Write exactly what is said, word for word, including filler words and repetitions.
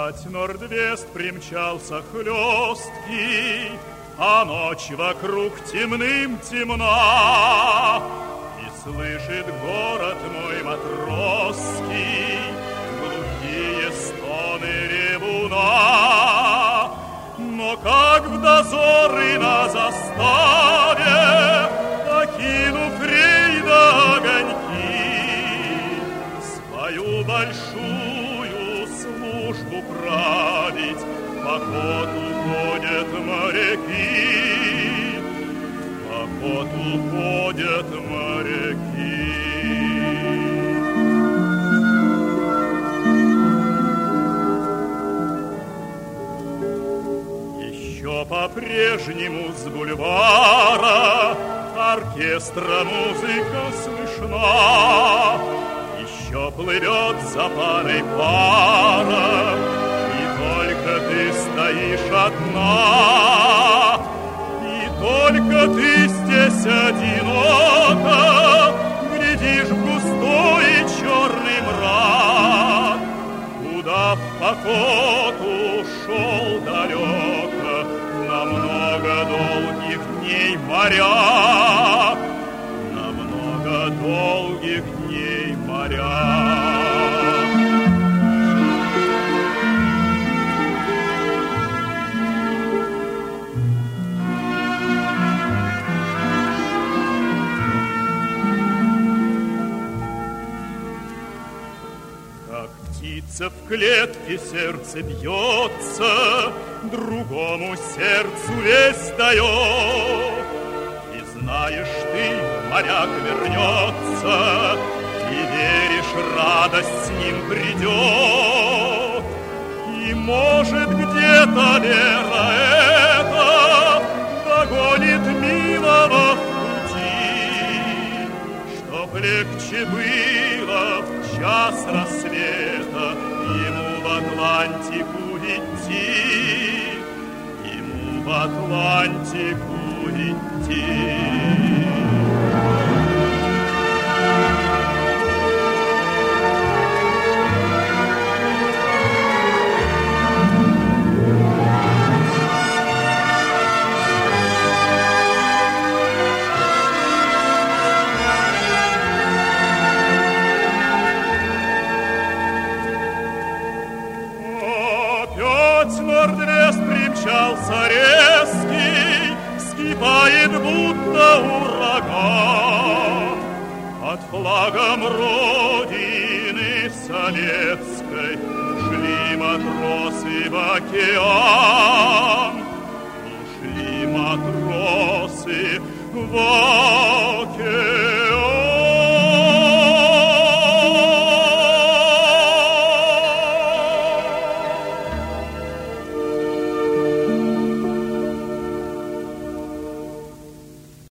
Опять Норд-Вест примчался хлесткий, а ночь вокруг темным темна. И слышит город мой матросский глухие стоны ревуна. Но как в дозоры на заставе, покинув рейда огоньки, свою большую службу править по поту ходят моряки, по поту ходят моряки. Еще по-прежнему с бульвара оркестра музыка слышна. Еще плывет за парой пара, и только ты стоишь одна. И только ты здесь одиноко глядишь в густой черный мрак, куда в покоту ушел далеко на много долгих дней моряк, на много долгих дней моряк. В клетке сердце бьется, другому сердцу весть дает. И знаешь ты, моряк вернется, и веришь, радость с ним придет. И может где-то вера эта догонит милого в пути, чтоб легче было в час рассвета ему в Атлантику идти, ему в Атлантику идти. Норд-Вест примчался резкий, вскипает будто ураган. Под флагом Родины советской ушли матросы в океан, ушли матросы в океан.